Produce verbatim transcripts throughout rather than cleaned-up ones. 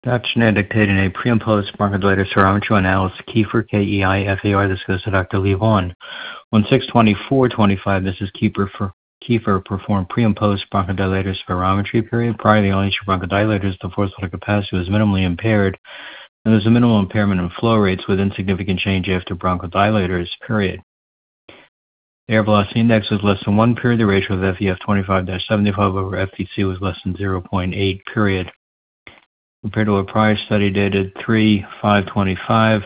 Doctor Schneider dictating a pre and post bronchodilator spirometry on Alice Kiefer, K E I F A R. This goes to Doctor Levon. On six twenty-four twenty-five, Missus Kiefer, for, Kiefer performed pre and post bronchodilator spirometry period. Prior to the unleashing bronchodilators, the forced vital capacity was minimally impaired, and there's a minimal impairment in flow rates with insignificant change after bronchodilators period. The air velocity index was less than one period. The ratio of F E F twenty-five seventy-five over F T C was less than zero point eight period. Compared to a prior study dated three five twenty-five,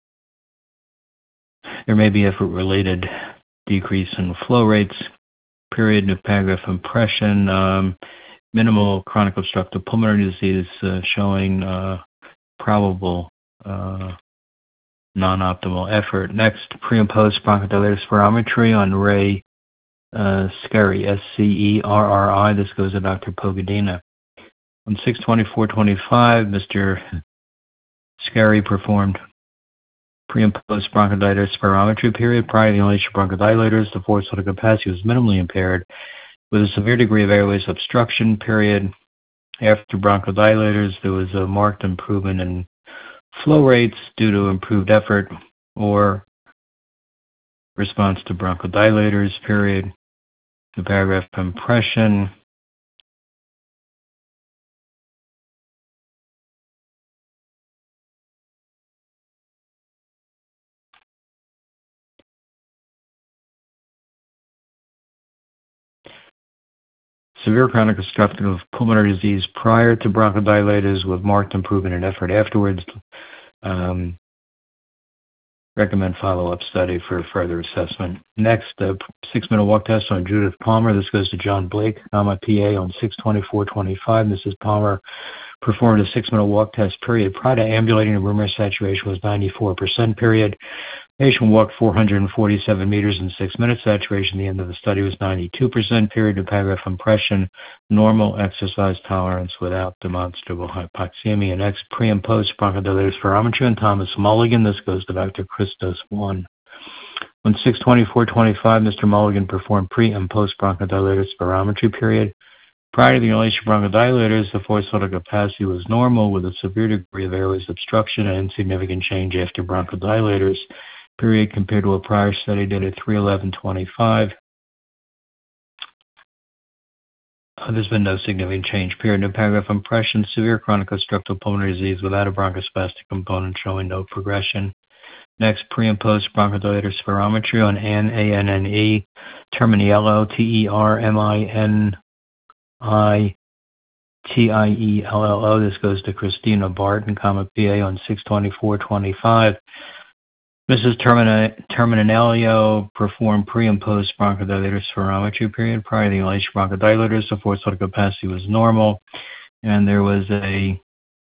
there may be effort-related decrease in flow rates, period, new paragraph impression, um, minimal chronic obstructive pulmonary disease uh, showing uh, probable uh, non-optimal effort. Next, pre and post bronchodilator spirometry on Ray uh, Scerri, S C E R R I. This goes to Doctor Pogadina. On six twenty-four twenty-five, Mister Scerri performed pre and post bronchodilator spirometry period. Prior to the unleashing bronchodilators, the forced vital capacity was minimally impaired with a severe degree of airways obstruction period. After bronchodilators, there was a marked improvement in flow rates due to improved effort or response to bronchodilators period. The paragraph impression. Severe chronic obstructive pulmonary disease prior to bronchodilators with marked improvement in effort afterwards. Um, recommend follow-up study for further assessment. Next, a six-minute walk test on Judith Palmer. This goes to John Blake, comma, P A on six twenty-four twenty-five. Missus Palmer performed a six-minute walk test period. Prior to ambulating, the room air saturation was ninety-four percent period. Patient walked four hundred forty-seven meters in six minutes. Saturation at the end of the study was ninety-two percent period. The paragraph impression, normal exercise tolerance without demonstrable hypoxemia. Next, pre and post bronchodilator spirometry on Thomas Mulligan. This goes to Doctor Christos one. On six twenty-four twenty-five, Mister Mulligan performed pre and post bronchodilator spirometry period. Prior to the unleashing bronchodilators, the forced vital capacity was normal with a severe degree of airways obstruction and insignificant change after bronchodilators period compared to a prior study dated three eleven twenty-five. Uh, there's been no significant change period. No paragraph impression, severe chronic obstructive pulmonary disease without a bronchospastic component showing no progression. Next, pre and post bronchodilator spirometry on Anne, A N N E, Terminiello, T E R M I N I T I E L L O. This goes to Christina Barton, comma, P A on six twenty-four twenty-five. Missus Terminello performed pre and post bronchodilator spirometry period. Prior to the unleashing bronchodilators, the forced vital capacity was normal, and there was a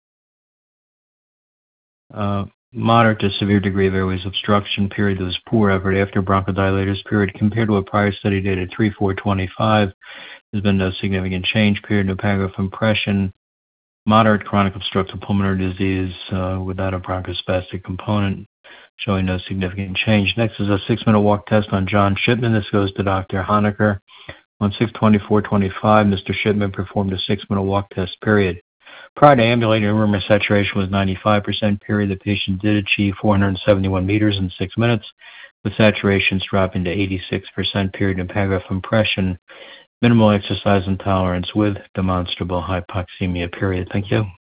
uh, moderate to severe degree of airways obstruction period. There was poor effort after bronchodilators period compared to a prior study dated three four twenty-five. There's been no significant change period. No paragraph impression. Moderate chronic obstructive pulmonary disease uh, without a bronchospastic component showing no significant change. Next is a six-minute walk test on John Shipman. This goes to Doctor Honecker. On six twenty-four twenty-five, Mister Shipman performed a six-minute walk test period. Prior to ambulating, room air saturation was ninety-five percent period. The patient did achieve four hundred seventy-one meters in six minutes, with saturations dropping to eighty-six percent period. In paragraph impression, minimal exercise intolerance with demonstrable hypoxemia period. Thank you.